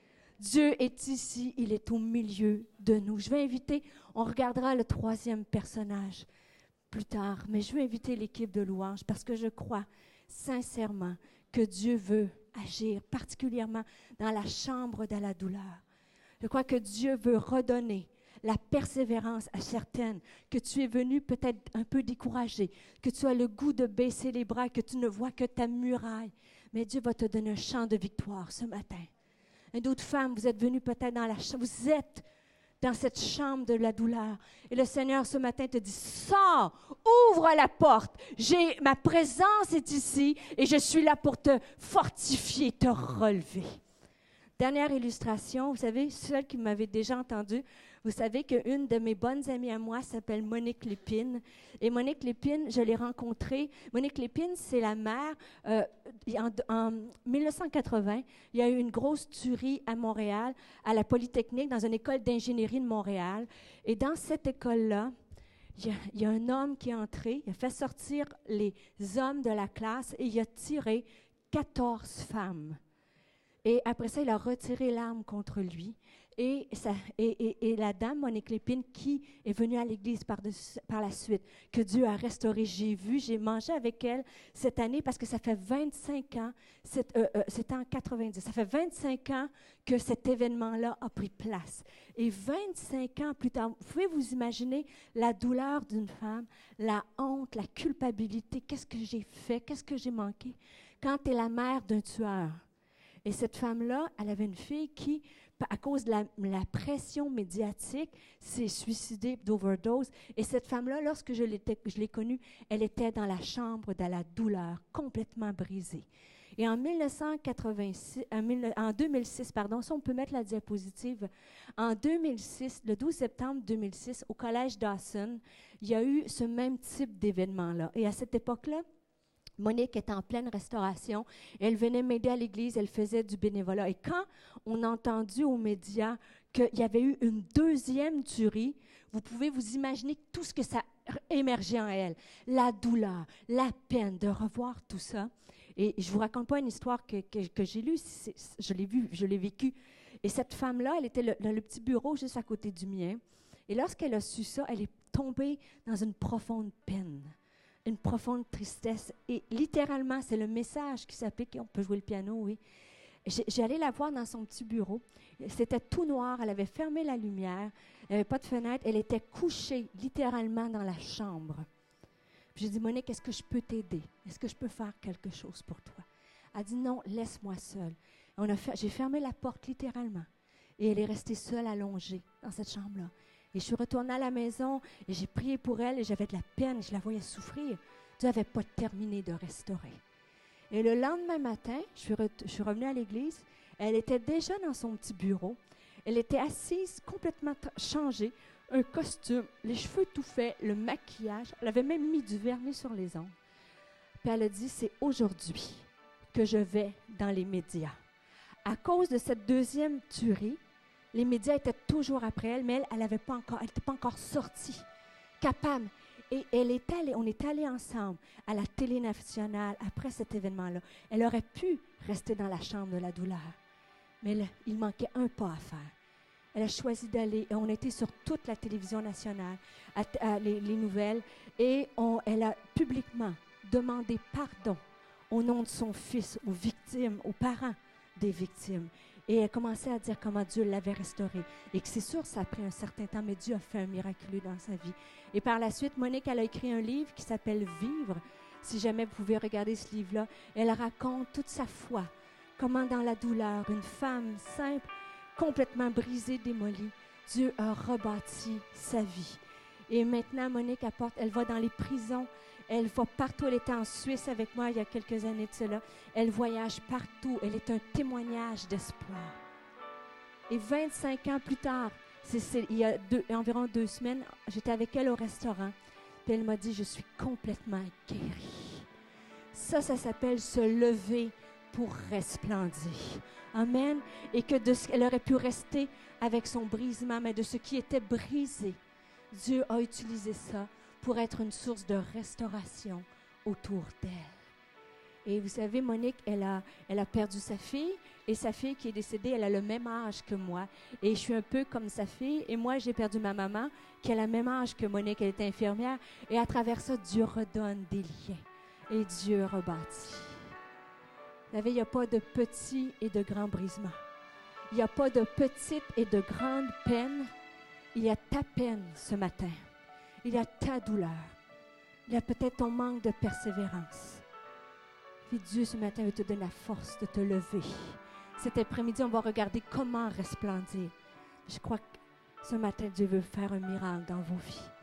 Dieu est ici, il est au milieu de nous. Je vais inviter, on regardera le troisième personnage plus tard, mais je vais inviter l'équipe de louange parce que je crois sincèrement que Dieu veut agir, particulièrement dans la chambre de la douleur. Je crois que Dieu veut redonner la persévérance à certaines, que tu es venu peut-être un peu découragé, que tu as le goût de baisser les bras, que tu ne vois que ta muraille. Mais Dieu va te donner un chant de victoire ce matin. Et d'autres femmes, vous êtes venues peut-être dans la chambre, vous êtes dans cette chambre de la douleur. Et le Seigneur ce matin te dit, sors, ouvre la porte. J'ai, ma présence est ici et je suis là pour te fortifier, te relever. Dernière illustration, vous savez, celle qui m'avait déjà entendu, vous savez qu'une de mes bonnes amies à moi s'appelle Monique Lépine. Et Monique Lépine, je l'ai rencontrée. Monique Lépine, c'est la mère. Euh, en, en dix-neuf cent quatre-vingts, il y a eu une grosse tuerie à Montréal, à la Polytechnique, dans une école d'ingénierie de Montréal. Et dans cette école-là, il y, a, il y a un homme qui est entré, il a fait sortir les hommes de la classe et il a tiré quatorze femmes. Et après ça, il a retiré l'arme contre lui. Et, ça, et, et, et la dame, Monique Lépine, qui est venue à l'église par, de, par la suite, que Dieu a restauré. J'ai vu, j'ai mangé avec elle cette année parce que ça fait vingt-cinq ans, c'est, euh, euh, c'était en quatre-vingt-dix, ça fait vingt-cinq ans que cet événement-là a pris place. Et vingt-cinq ans plus tard, vous pouvez vous imaginer la douleur d'une femme, la honte, la culpabilité, qu'est-ce que j'ai fait, qu'est-ce que j'ai manqué, quand tu es la mère d'un tueur. Et cette femme-là, elle avait une fille qui, à cause de la, la pression médiatique, s'est suicidée d'overdose. Et cette femme-là, lorsque je, je l'ai connue, elle était dans la chambre de la douleur, complètement brisée. Et en, dix-neuf cent quatre-vingt-six, en deux mille six, pardon, si on peut mettre la diapositive, en deux mille six, le douze septembre deux mille six, au collège Dawson, il y a eu ce même type d'événement-là. Et à cette époque-là, Monique était en pleine restauration. Elle venait m'aider à l'église, elle faisait du bénévolat. Et quand on a entendu aux médias qu'il y avait eu une deuxième tuerie, vous pouvez vous imaginer tout ce que ça émergeait en elle. La douleur, la peine de revoir tout ça. Et je ne vous raconte pas une histoire que, que, que j'ai lue, c'est, je l'ai vue, je l'ai vécue. Et cette femme-là, elle était le, dans le petit bureau juste à côté du mien. Et lorsqu'elle a su ça, elle est tombée dans une profonde peine. Une profonde tristesse. Et littéralement, c'est le message qui s'applique. On peut jouer le piano, oui. J'allais la voir dans son petit bureau. C'était tout noir. Elle avait fermé la lumière. Il n'y avait pas de fenêtre. Elle était couchée littéralement dans la chambre. Puis j'ai dit, Monique, est-ce que je peux t'aider? Est-ce que je peux faire quelque chose pour toi? Elle a dit, non, laisse-moi seule. On a fait, j'ai fermé la porte littéralement. Et elle est restée seule, allongée dans cette chambre-là. Et je suis retournée à la maison et j'ai prié pour elle et j'avais de la peine, je la voyais souffrir. Dieu n'avait pas terminé de restaurer. Et le lendemain matin, je suis, re- je suis revenue à l'église, elle était déjà dans son petit bureau. Elle était assise, complètement t- changée, un costume, les cheveux tout faits, le maquillage. Elle avait même mis du vernis sur les ongles. Puis elle a dit, c'est aujourd'hui que je vais dans les médias. À cause de cette deuxième tuerie, les médias étaient toujours après elle, mais elle, elle n'avait pas encore, elle n'était pas encore sortie, capable. Et elle est allée, on est allés ensemble à la télé nationale après cet événement-là. Elle aurait pu rester dans la chambre de la douleur, mais là, il manquait un pas à faire. Elle a choisi d'aller, et on était sur toute la télévision nationale, à, à les, les nouvelles, et on, elle a publiquement demandé pardon au nom de son fils, aux victimes, aux parents des victimes. Et elle commençait à dire comment Dieu l'avait restaurée. Et que c'est sûr, ça a pris un certain temps, mais Dieu a fait un miraculeux dans sa vie. Et par la suite, Monique, elle a écrit un livre qui s'appelle « Vivre ». Si jamais vous pouvez regarder ce livre-là, elle raconte toute sa foi. Comment dans la douleur, une femme simple, complètement brisée, démolie, Dieu a rebâti sa vie. Et maintenant, Monique apporte, elle va dans les prisons, elle va partout. Elle était en Suisse avec moi il y a quelques années de cela. Elle voyage partout. Elle est un témoignage d'espoir. Et vingt-cinq ans plus tard, C'est, c'est, il y a deux, environ deux semaines, j'étais avec elle au restaurant. Puis elle m'a dit, je suis complètement guérie. Ça, ça s'appelle se lever pour resplendir. Amen. Et que de ce qu'elle aurait pu rester avec son brisement, mais de ce qui était brisé, Dieu a utilisé ça pour être une source de restauration autour d'elle. Et vous savez, Monique, elle a, elle a perdu sa fille, et sa fille qui est décédée, elle a le même âge que moi. Et je suis un peu comme sa fille, et moi, j'ai perdu ma maman, qui a le même âge que Monique, elle est infirmière, et à travers ça, Dieu redonne des liens, et Dieu rebâtit. Vous savez, il n'y a pas de petits et de grands brisements. Il n'y a pas de petites et de grandes peines. Il y a ta peine ce matin. Il y a ta douleur. Il y a peut-être ton manque de persévérance. Puis Dieu, ce matin, veut te donner la force de te lever. Cet après-midi, on va regarder comment resplendir. Je crois que ce matin, Dieu veut faire un miracle dans vos vies.